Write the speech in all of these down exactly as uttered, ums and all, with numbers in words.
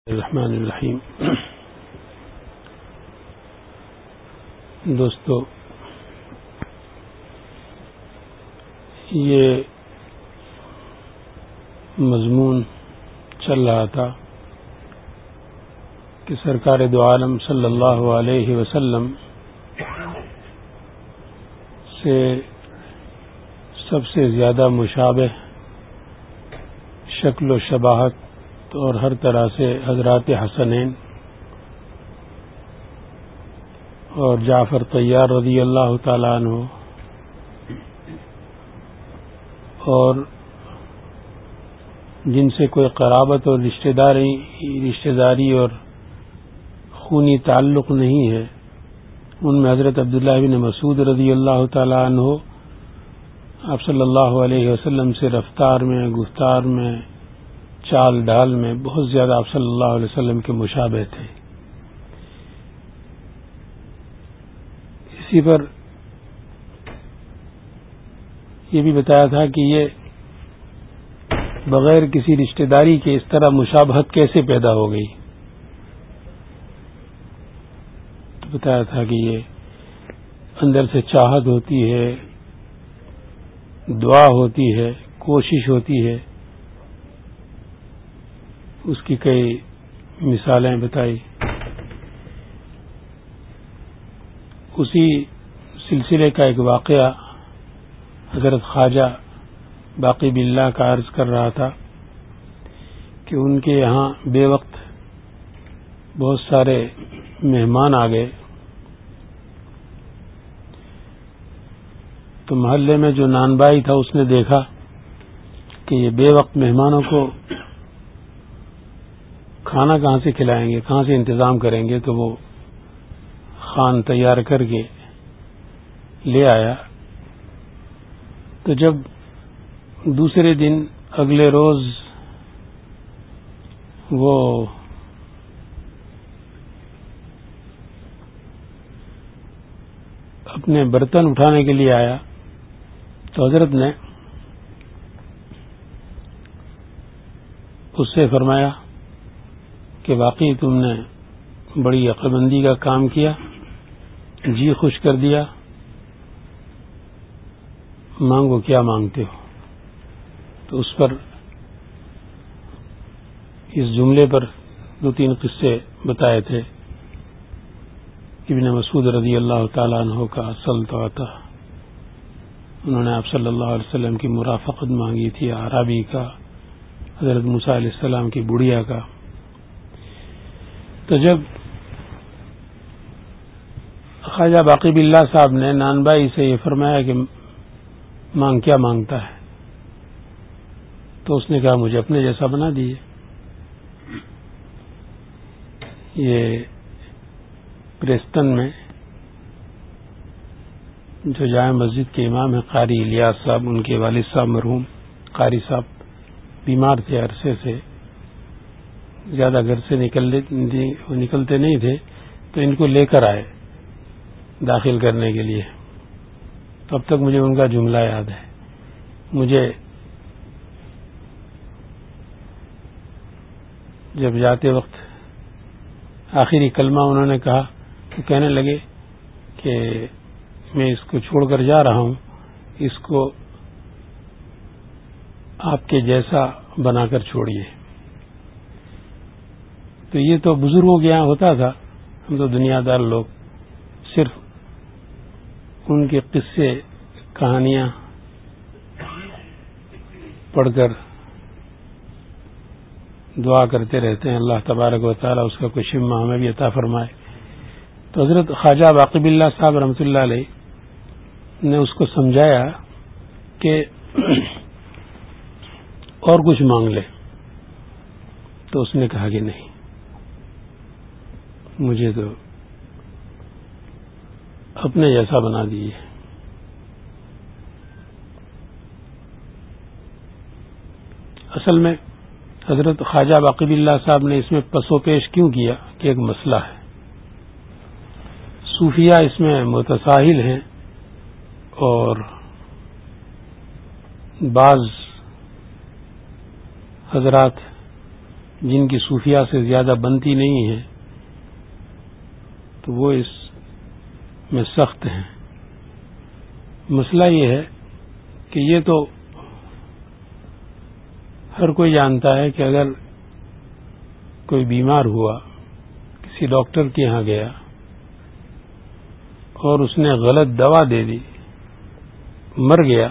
الرحمن الرحیم۔ دوستو، یہ مضمون چل رہا تھا کہ سرکار دو عالم صلی اللہ علیہ وسلم سے سب سے زیادہ مشابہ شکل و شباہت اور ہر طرح سے حضرات حسنین اور جعفر طیار رضی اللہ تعالیٰ عنہ اور جن سے کوئی قرابت اور رشتہ داری رشتہ داری اور خونی تعلق نہیں ہے، ان میں حضرت عبداللہ بن مسعود رضی اللہ تعالیٰ عنہ آپ صلی اللہ علیہ وسلم سے رفتار میں، گفتار میں، چال ڈال میں بہت زیادہ آپ صلی اللہ علیہ وسلم کے مشابہ تھے۔ اسی پر یہ بھی بتایا تھا کہ یہ بغیر کسی رشتہ داری کے اس طرح مشابہت کیسے پیدا ہو گئی، تو بتایا تھا کہ یہ اندر سے چاہت ہوتی ہے، دعا ہوتی ہے، کوشش ہوتی ہے، اس کی کئی مثالیں بتائی۔ اسی سلسلے کا ایک واقعہ حضرت خواجہ باقی باللہ کا عرض کر رہا تھا کہ ان کے یہاں بے وقت بہت سارے مہمان آ گئے، تو محلے میں جو نان بائی تھا اس نے دیکھا کہ یہ بے وقت مہمانوں کو کھانا کہاں سے کھلائیں گے، کہاں سے انتظام کریں گے، تو وہ خوان تیار کر کے لے آیا۔ تو جب دوسرے دن اگلے روز وہ اپنے برتن اٹھانے کے لیے آیا تو حضرت نے اس سے فرمایا کہ واقعی تم نے بڑی عقل مندی کا کام کیا، جی خوش کر دیا، مانگو کیا مانگتے ہو۔ تو اس پر اس جملے پر دو تین قصے بتائے تھے۔ ابن مسعود رضی اللہ تعالیٰ عنہ کا اصل تو آتا، انہوں نے آپ صلی اللہ علیہ وسلم کی مرافقت مانگی تھی، اعرابی کا، حضرت موسیٰ علیہ السلام کی بڑھیا کا۔ تو جب خواجہ باقی باللہ صاحب نے نان بھائی سے یہ فرمایا کہ مانگ کیا مانگتا ہے، تو اس نے کہا مجھے اپنے جیسا بنا دیے۔ یہ پریسٹن میں جو جامع مسجد کے امام ہیں قاری الیاس صاحب، ان کے والد صاحب مرحوم قاری صاحب بیمار تھے، عرصے سے زیادہ گھر سے نکلتے نہیں تھے، تو ان کو لے کر آئے داخل کرنے کے لیے۔ تو اب تک مجھے ان کا جملہ یاد ہے۔ مجھے جب جاتے وقت آخری کلمہ انہوں نے کہا تو کہنے لگے کہ میں اس کو چھوڑ کر جا رہا ہوں، اس کو آپ کے جیسا بنا کر چھوڑیے۔ تو یہ تو بزرگوں کے یہاں ہوتا تھا، ہم تو دنیا دار لوگ صرف ان کے قصے کہانیاں پڑھ کر دعا کرتے رہتے ہیں، اللہ تبارک و تعالیٰ اس کا کوئی شمع ہمیں بھی عطا فرمائے۔ تو حضرت خواجہ باقی باللہ صاحب رحمۃ اللہ علیہ نے اس کو سمجھایا کہ اور کچھ مانگ لے، تو اس نے کہا کہ نہیں، مجھے تو اپنے جیسا بنا دیے۔ اصل میں حضرت خواجہ باقی باللہ صاحب نے اس میں پس و پیش کیوں کیا کہ ایک مسئلہ ہے، صوفیہ اس میں متساہل ہیں اور بعض حضرات جن کی صوفیہ سے زیادہ بنتی نہیں ہے تو وہ اس میں سخت ہیں. مسئلہ یہ ہے کہ یہ تو ہر کوئی جانتا ہے کہ اگر کوئی بیمار ہوا، کسی ڈاکٹر کے یہاں گیا اور اس نے غلط دوا دے دی، مر گیا،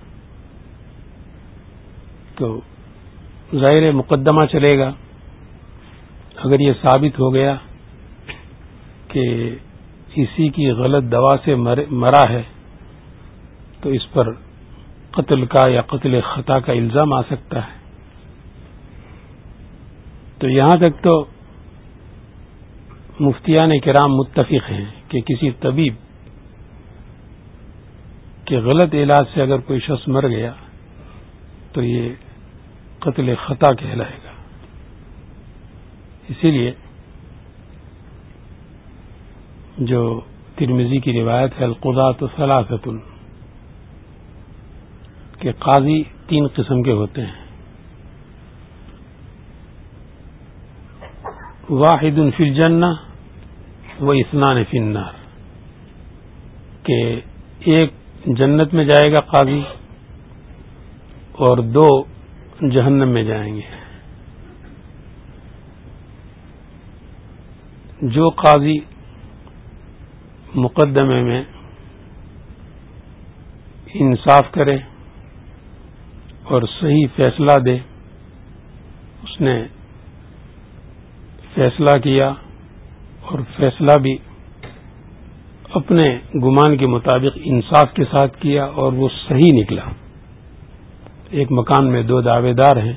تو ظاہر مقدمہ چلے گا. اگر یہ ثابت ہو گیا کہ کسی کی غلط دوا سے مرا ہے تو اس پر قتل کا یا قتل خطا کا الزام آ سکتا ہے. تو یہاں تک تو مفتیان کرام متفق ہیں کہ کسی طبیب کے غلط علاج سے اگر کوئی شخص مر گیا تو یہ قتل خطا کہلائے گا. اسی لیے جو ترمذی کی روایت ہے القضاۃ ثلاثۃ، کہ قاضی تین قسم کے ہوتے ہیں. واحد فی الجنہ و اثنان فی النار، کہ ایک جنت میں جائے گا قاضی اور دو جہنم میں جائیں گے. جو قاضی مقدمے میں انصاف کرے اور صحیح فیصلہ دے، اس نے فیصلہ کیا اور فیصلہ بھی اپنے گمان کے مطابق انصاف کے ساتھ کیا اور وہ صحیح نکلا. ایک مکان میں دو دعوے دار ہیں،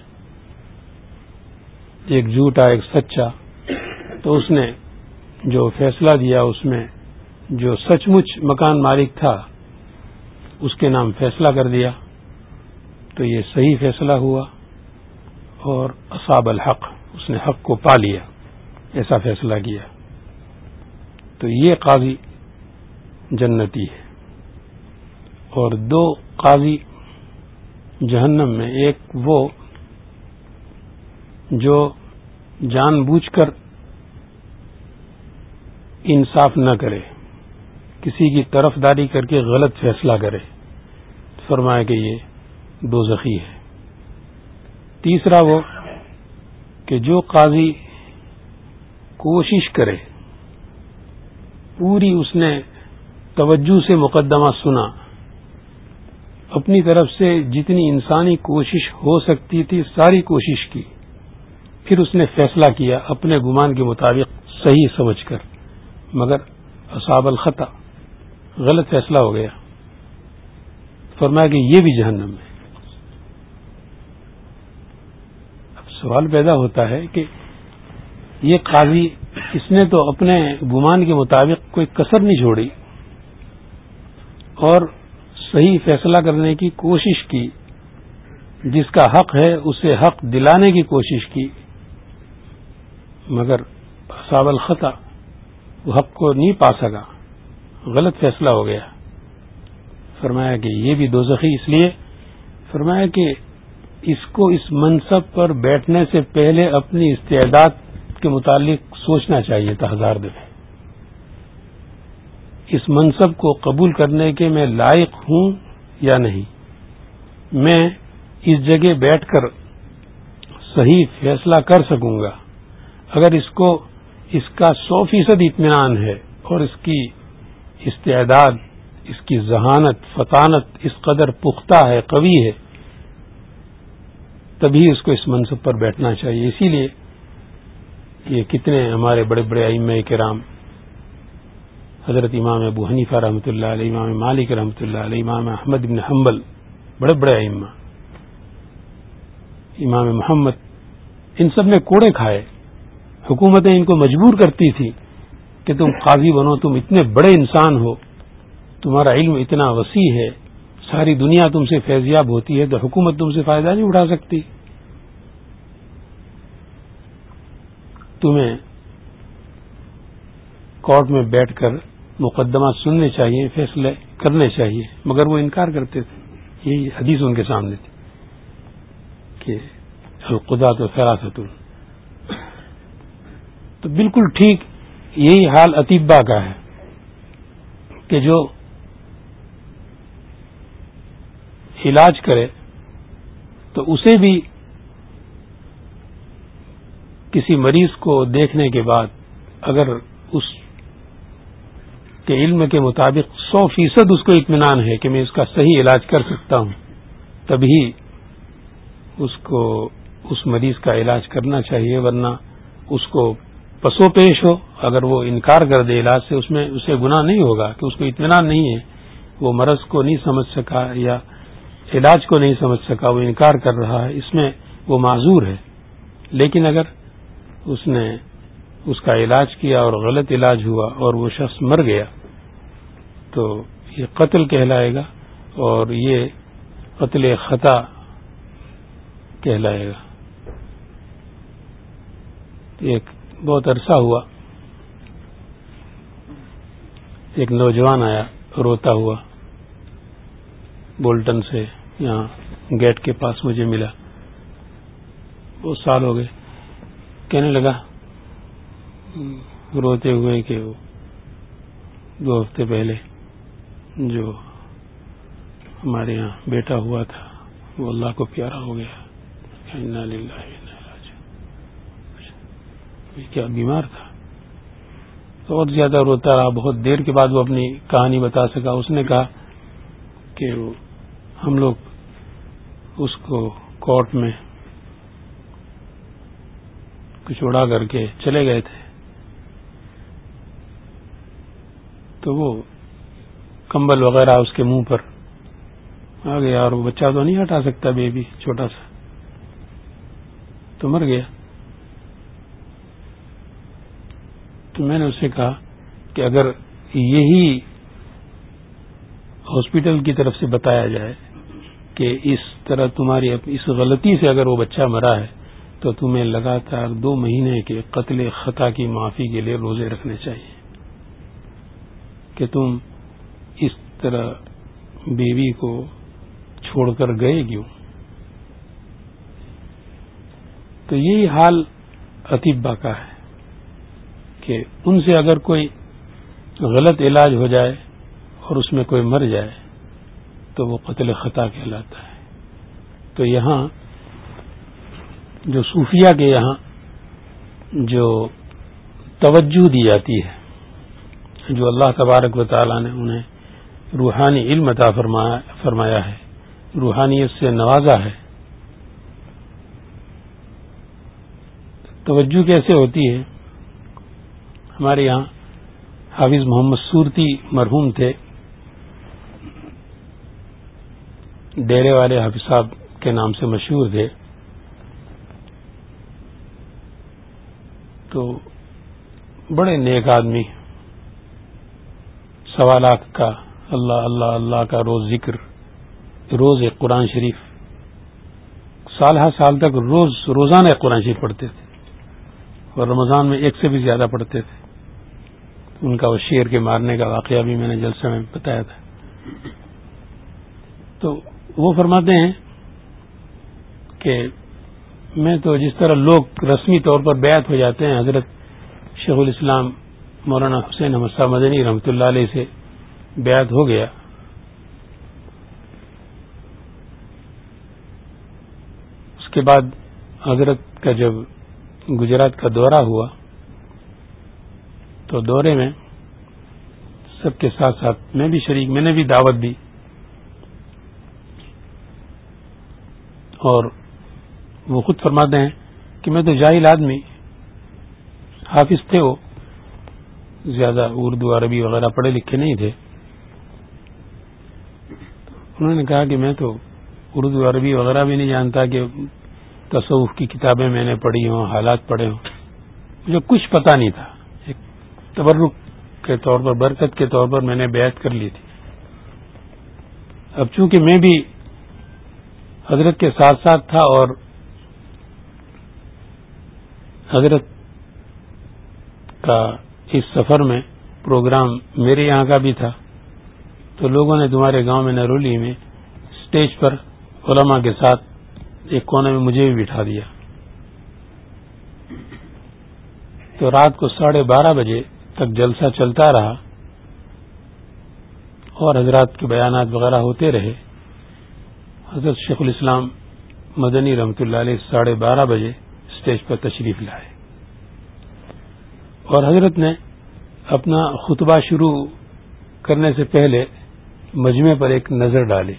ایک جھوٹا ایک سچا، تو اس نے جو فیصلہ دیا اس میں جو سچ مچ مکان مالک تھا اس کے نام فیصلہ کر دیا، تو یہ صحیح فیصلہ ہوا اور اصاب الحق، اس نے حق کو پا لیا، ایسا فیصلہ کیا. تو یہ قاضی جنتی ہے. اور دو قاضی جہنم میں، ایک وہ جو جان بوجھ کر انصاف نہ کرے، کسی کی طرفداری کر کے غلط فیصلہ کرے، فرمایا کہ یہ دوزخی ہے. تیسرا وہ کہ جو قاضی کوشش کرے، پوری اس نے توجہ سے مقدمہ سنا، اپنی طرف سے جتنی انسانی کوشش ہو سکتی تھی ساری کوشش کی، پھر اس نے فیصلہ کیا اپنے گمان کے مطابق صحیح سمجھ کر، مگر اصاب الخطا، غلط فیصلہ ہو گیا، فرمایا کہ یہ بھی جہنم ہے. اب سوال پیدا ہوتا ہے کہ یہ قاضی، اس نے تو اپنے گمان کے مطابق کوئی کسر نہیں چھوڑی اور صحیح فیصلہ کرنے کی کوشش کی، جس کا حق ہے اسے حق دلانے کی کوشش کی، مگر اصاب الخطا، وہ حق کو نہیں پا سکا، غلط فیصلہ ہو گیا. فرمایا کہ یہ بھی دوزخی. اس لیے فرمایا کہ اس کو اس منصب پر بیٹھنے سے پہلے اپنی استعداد کے متعلق سوچنا چاہیے تھا ہزار دفعہ. اس منصب کو قبول کرنے کے میں لائق ہوں یا نہیں، میں اس جگہ بیٹھ کر صحیح فیصلہ کر سکوں گا. اگر اس کو اس کا سو فیصد اطمینان ہے اور اس کی استعداد، اس کی ذہانت، فطانت اس قدر پختہ ہے، قوی ہے، تبھی اس کو اس منصب پر بیٹھنا چاہیے. اسی لیے یہ کتنے ہمارے بڑے بڑے ائمہ کرام، حضرت امام ابو حنیفہ رحمۃ اللہ علیہ، امام مالک رحمۃ اللہ علیہ، امام احمد بن حنبل، بڑے بڑے ائمہ، امام محمد، ان سب نے کوڑے کھائے. حکومتیں ان کو مجبور کرتی تھی کہ تم قاضی بنو، تم اتنے بڑے انسان ہو، تمہارا علم اتنا وسیع ہے، ساری دنیا تم سے فیضیاب ہوتی ہے، تو حکومت تم سے فائدہ نہیں اٹھا سکتی. تمہیں کورٹ میں بیٹھ کر مقدمات سننے چاہیے، فیصلے کرنے چاہیے، مگر وہ انکار کرتے تھے. یہی حدیث ان کے سامنے تھی کہ القضاۃ ثلاثۃ، تو بالکل ٹھیک یہی حال اطباء کا ہے کہ جو علاج کرے تو اسے بھی کسی مریض کو دیکھنے کے بعد اگر اس کے علم کے مطابق سو فیصد اس کو اطمینان ہے کہ میں اس کا صحیح علاج کر سکتا ہوں، تبھی اس کو اس مریض کا علاج کرنا چاہیے، ورنہ اس کو پسو پیش ہو اگر وہ انکار کر دے علاج سے، اس میں اسے گناہ نہیں ہوگا کہ اس کو اطمینان نہیں ہے، وہ مرض کو نہیں سمجھ سکا یا علاج کو نہیں سمجھ سکا، وہ انکار کر رہا ہے، اس میں وہ معذور ہے۔ لیکن اگر اس نے اس کا علاج کیا اور غلط علاج ہوا اور وہ شخص مر گیا تو یہ قتل کہلائے گا اور یہ قتل خطا کہلائے گا۔ ایک بہت عرصہ ہوا، ایک نوجوان آیا روتا ہوا بولٹن سے، یہاں گیٹ کے پاس مجھے ملا، بہت سال ہو گئے، کہنے لگا روتے ہوئے کہ وہ دو ہفتے پہلے جو ہمارے یہاں بیٹا ہوا تھا وہ اللہ کو پیارا ہو گیا، انا للہ و انا الیہ راجعون۔ کیا بیمار تھا، اور زیادہ روتا رہا، بہت دیر کے بعد وہ اپنی کہانی بتا سکا۔ اس نے کہا کہ ہم لوگ اس کو کورٹ میں کچھ اڑا کر کے چلے گئے تھے، تو وہ کمبل وغیرہ اس کے منہ پر آ گیا اور وہ بچہ تو نہیں ہٹا سکتا، بیبی چھوٹا سا، تو مر گیا۔ تو میں نے اسے کہا کہ اگر یہی ہاسپٹل کی طرف سے بتایا جائے کہ اس طرح تمہاری اس غلطی سے اگر وہ بچہ مرا ہے تو تمہیں لگاتار دو مہینے کے قتل خطا کی معافی کے لیے روزے رکھنے چاہیے، کہ تم اس طرح بیوی کو چھوڑ کر گئے کیوں؟ تو یہی حال اطباء کا ہے کہ ان سے اگر کوئی غلط علاج ہو جائے اور اس میں کوئی مر جائے تو وہ قتل خطا کہلاتا ہے۔ تو یہاں جو صوفیہ کے یہاں جو توجہ دی جاتی ہے، جو اللہ تبارک و تعالی نے انہیں روحانی علم عطا فرمایا فرمایا ہے، روحانیت سے نوازا ہے، توجہ کیسے ہوتی ہے؟ ہمارے یہاں حافظ محمد صورتی مرحوم تھے، ڈیرے والے حافظ صاحب کے نام سے مشہور تھے، تو بڑے نیک آدمی، سوا لاکھ کا اللہ اللہ اللہ کا روز ذکر، روز ایک قرآن شریف، سال ہر سال تک روز روزانہ ایک قرآن شریف پڑھتے تھے اور رمضان میں ایک سے بھی زیادہ پڑھتے تھے۔ ان کا وہ شیر کے مارنے کا واقعہ بھی میں نے جلسے میں بتایا تھا۔ تو وہ فرماتے ہیں کہ میں تو جس طرح لوگ رسمی طور پر بیعت ہو جاتے ہیں، حضرت شیخ الاسلام مولانا حسین احمد صاحب مدنی رحمۃ اللہ علیہ سے بیعت ہو گیا، اس کے بعد حضرت کا جب گجرات کا دورہ ہوا تو دورے میں سب کے ساتھ ساتھ میں بھی شریک، میں نے بھی دعوت دی، اور وہ خود فرماتے ہیں کہ میں تو جاہل آدمی، حافظ تھے، وہ زیادہ اردو عربی وغیرہ پڑھے لکھے نہیں تھے۔ انہوں نے کہا کہ میں تو اردو عربی وغیرہ بھی نہیں جانتا کہ تصوف کی کتابیں میں نے پڑھی ہوں، حالات پڑھے ہوں، مجھے کچھ پتہ نہیں تھا۔ ایک تبرک کے طور پر، برکت کے طور پر میں نے بیعت کر لی تھی۔ اب چونکہ میں بھی حضرت کے ساتھ ساتھ تھا اور حضرت کا اس سفر میں پروگرام میرے یہاں کا بھی تھا، تو لوگوں نے تمہارے گاؤں میں نرولی میں اسٹیج پر علماء کے ساتھ ایک کونے میں مجھے بھی بٹھا دیا۔ تو رات کو ساڑھے بارہ بجے تک جلسہ چلتا رہا اور حضرات کے بیانات وغیرہ ہوتے رہے. حضرت شیخ الاسلام مدنی رحمۃ اللہ علیہ ساڑھے بارہ بجے اسٹیج پر تشریف لائے اور حضرت نے اپنا خطبہ شروع کرنے سے پہلے مجمع پر ایک نظر ڈالی.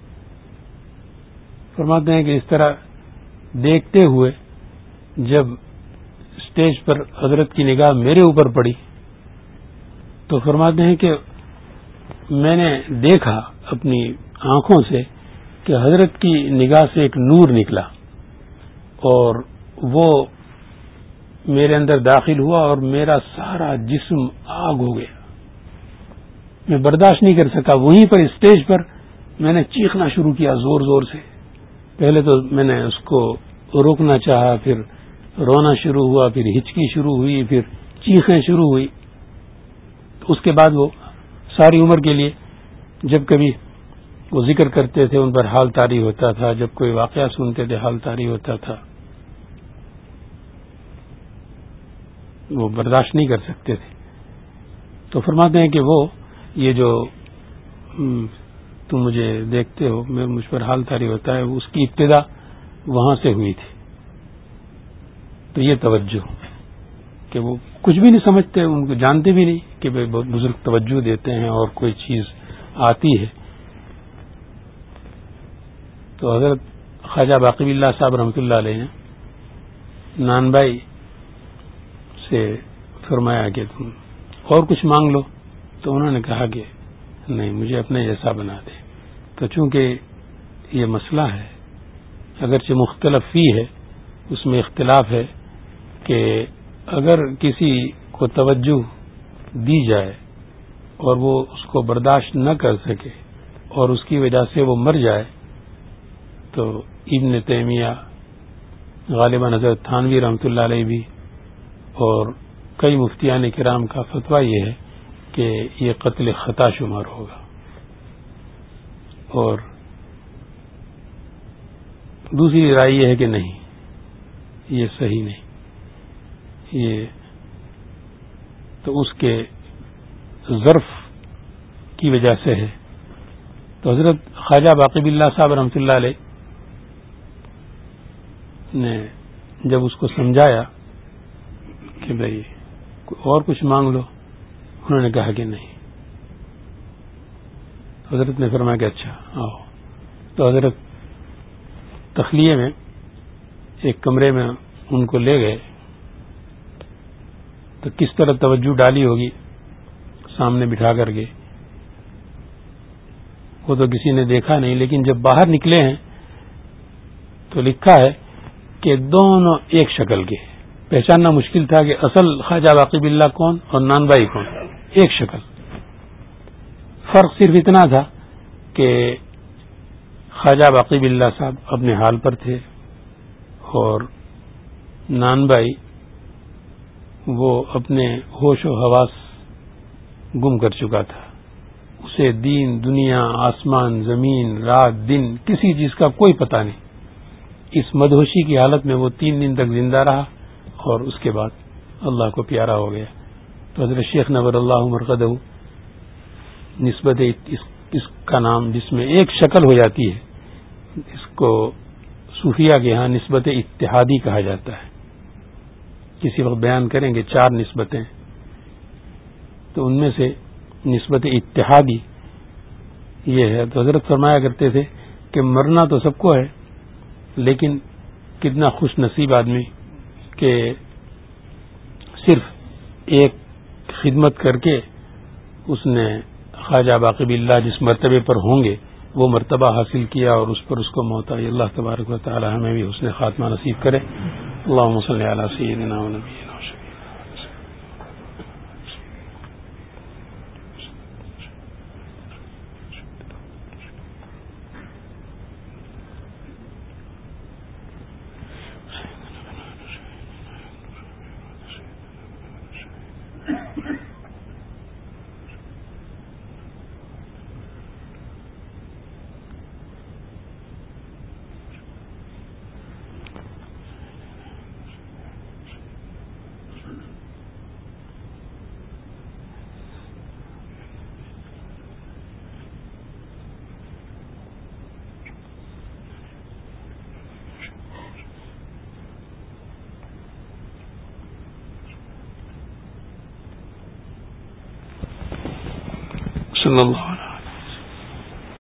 فرماتے ہیں کہ اس طرح دیکھتے ہوئے جب اسٹیج پر حضرت کی نگاہ میرے اوپر پڑی تو فرماتے ہیں کہ میں نے دیکھا اپنی آنکھوں سے کہ حضرت کی نگاہ سے ایک نور نکلا اور وہ میرے اندر داخل ہوا اور میرا سارا جسم آگ ہو گیا. میں برداشت نہیں کر سکا. وہیں پر اسٹیج پر میں نے چیخنا شروع کیا زور زور سے. پہلے تو میں نے اس کو روکنا چاہا, پھر رونا شروع ہوا, پھر ہچکی شروع ہوئی, پھر چیخیں شروع ہوئی. اس کے بعد وہ ساری عمر کے لیے جب کبھی وہ ذکر کرتے تھے ان پر حال طاری ہوتا تھا, جب کوئی واقعہ سنتے تھے حال طاری ہوتا تھا. وہ برداشت نہیں کر سکتے تھے. تو فرماتے ہیں کہ وہ یہ جو تم مجھے دیکھتے ہو میں مجھ پر حال طاری ہوتا ہے, اس کی ابتدا وہاں سے ہوئی تھی. تو یہ توجہ کہ وہ کچھ بھی نہیں سمجھتے, ان کو جانتے بھی نہیں کہ بہت بزرگ توجہ دیتے ہیں اور کوئی چیز آتی ہے. تو حضرت خواجہ باقی اللہ صاحب رحمۃ اللہ علیہ نے نان بھائی سے فرمایا کہ تم اور کچھ مانگ لو, تو انہوں نے کہا کہ نہیں, مجھے اپنے جیسا بنا دے. تو چونکہ یہ مسئلہ ہے اگرچہ مختلف فی ہے, اس میں اختلاف ہے کہ اگر کسی کو توجہ دی جائے اور وہ اس کو برداشت نہ کر سکے اور اس کی وجہ سے وہ مر جائے, تو ابن تیمیہ, غالباً حضرت تھانوی رحمۃ اللہ علیہ بھی اور کئی مفتیان کرام کا فتویٰ یہ ہے کہ یہ قتل خطا شمار ہوگا. اور دوسری رائے یہ ہے کہ نہیں, یہ صحیح نہیں, یہ تو اس کے ظرف کی وجہ سے ہے. تو حضرت خواجہ باقی اللہ صاحب رحمۃ اللہ علیہ نے جب اس کو سمجھایا کہ بھائی اور کچھ مانگ لو, انہوں نے کہا کہ نہیں. حضرت نے فرمایا کہ اچھا آؤ. تو حضرت تخلیے میں ایک کمرے میں ان کو لے گئے. تو کس طرح توجہ ڈالی ہوگی سامنے بٹھا کر کے وہ تو کسی نے دیکھا نہیں, لیکن جب باہر نکلے ہیں تو لکھا ہے کہ دونوں ایک شکل کے. پہچاننا مشکل تھا کہ اصل خواجہ باقی باللہ کون اور نان بھائی کون. ایک شکل. فرق صرف اتنا تھا کہ خواجہ باقی باللہ صاحب اپنے حال پر تھے اور نان بھائی وہ اپنے ہوش و حواس گم کر چکا تھا. اسے دین, دنیا, آسمان, زمین, رات, دن, کسی چیز کا کوئی پتہ نہیں. اس مدہوشی کی حالت میں وہ تین دن تک زندہ رہا اور اس کے بعد اللہ کو پیارا ہو گیا. تو حضرت شیخ نور اللہ مرقدہ نسبت اس, اس کا نام جس میں ایک شکل ہو جاتی ہے, اس کو صوفیہ کے ہاں نسبت اتحادی کہا جاتا ہے. کسی وقت بیان کریں گے چار نسبتیں, تو ان میں سے نسبت اتحادی یہ ہے. تو حضرت فرمایا کرتے تھے کہ مرنا تو سب کو ہے, لیکن کتنا خوش نصیب آدمی کہ صرف ایک خدمت کر کے اس نے خواجہ باقی باللہ جس مرتبے پر ہوں گے وہ مرتبہ حاصل کیا اور اس پر اس کو موت آئی. اللہ تبارک و تعالی ہمیں بھی حسن خاتمہ نصیب کرے. اللہم صلی علی سیدنا و نبینا. صلی اللہ